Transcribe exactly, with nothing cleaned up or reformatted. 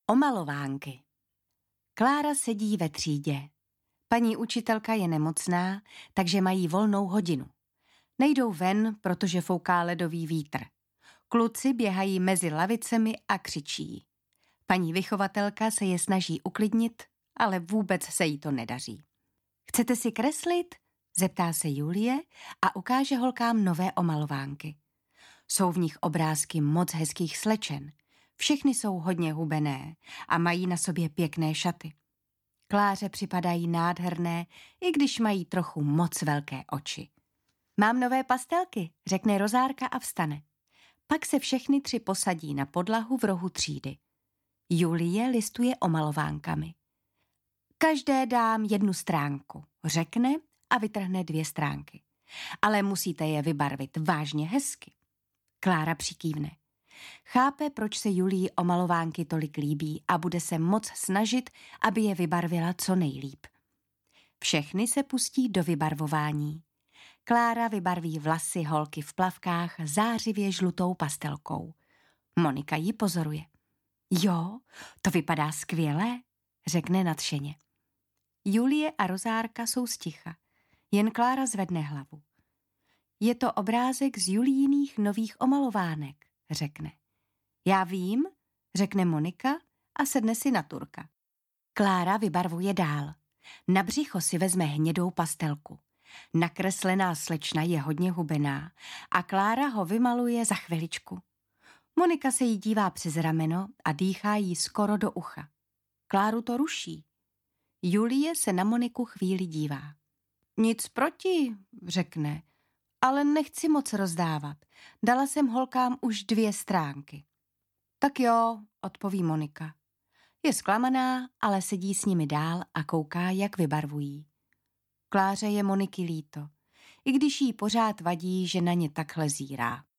Omalovánky. Klára sedí ve třídě. Paní učitelka je nemocná, takže mají volnou hodinu. Nejdou ven, protože fouká ledový vítr. Kluci běhají mezi lavicemi a křičí. Paní vychovatelka se je snaží uklidnit, ale vůbec se jí to nedaří. Chcete si kreslit? Zeptá se Julie a ukáže holkám nové omalovánky. Jsou v nich obrázky moc hezkých slečen. Všechny jsou hodně hubené a mají na sobě pěkné šaty. Kláře připadají nádherné, i když mají trochu moc velké oči. Mám nové pastelky, řekne Rozárka a vstane. Pak se všechny tři posadí na podlahu v rohu třídy. Julie listuje omalovánkami. Každé dám jednu stránku, řekne a vytrhne dvě stránky. Ale musíte je vybarvit vážně hezky. Klára přikývne. Chápe, proč se Julii omalovánky tolik líbí a bude se moc snažit, aby je vybarvila co nejlíp. Všechny se pustí do vybarvování. Klára vybarví vlasy holky v plavkách zářivě žlutou pastelkou. Monika ji pozoruje. Jo, to vypadá skvěle, řekne nadšeně. Julie a Rozárka jsou sticha. Jen Klára zvedne hlavu. Je to obrázek z Julijiných nových omalovánek, řekne. Já vím, řekne Monika a sedne si na turka. Klára vybarvuje dál. Na břicho si vezme hnědou pastelku. Nakreslená slečna je hodně hubená a Klára ho vymaluje za chviličku. Monika se jí dívá přes rameno a dýchá jí skoro do ucha. Kláru to ruší. Julie se na Moniku chvíli dívá. Nic proti, řekne, ale nechci moc rozdávat. Dala jsem holkám už dvě stránky. Tak jo, odpoví Monika. Je zklamaná, ale sedí s nimi dál a kouká, jak vybarvují. Kláře je Moniky líto, i když jí pořád vadí, že na ně takhle zírá.